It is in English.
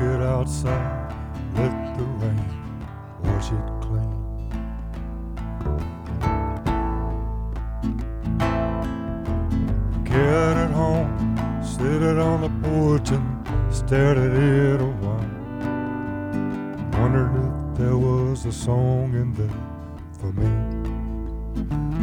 it outside, let the rain wash it clean. Carried it home, sit it on the porch and stared at it a while. Wondered if there was a song in there for me.